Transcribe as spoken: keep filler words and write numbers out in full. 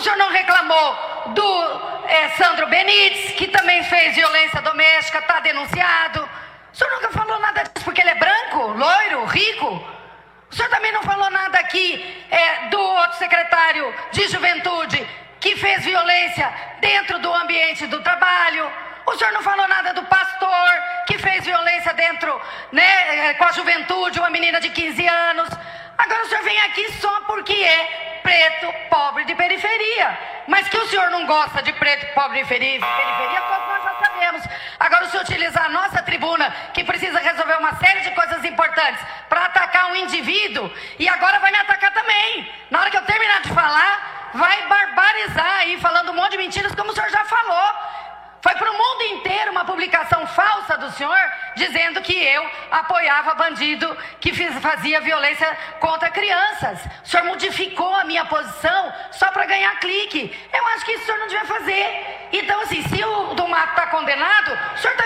senhor não reclamou do é, Sandro Benites, que também fez violência doméstica, está denunciado. O senhor nunca falou nada disso porque ele é branco, loiro, rico? O senhor também não falou nada aqui é, do outro secretário de juventude que fez violência dentro do ambiente do trabalho? O senhor não falou nada do pastor que fez violência dentro, né, com a juventude, uma menina de quinze anos. Agora o senhor vem aqui só porque é preto, pobre de periferia. Mas que o senhor não gosta de preto, pobre de periferia, todos nós já sabemos. Agora o senhor utilizar a nossa tribuna, que precisa resolver uma série de coisas importantes, para atacar um indivíduo, e agora vai me atacar também. Na hora que eu terminar de falar, vai barbarizar aí, falando um monte de mentiras, como o senhor já falou. Foi para o mundo inteiro uma publicação falsa do senhor, dizendo que eu apoiava bandido que fiz, fazia violência contra crianças. O senhor modificou a minha posição só para ganhar clique. Eu acho que isso o senhor não devia fazer. Então, assim, se o do Mato está condenado, o senhor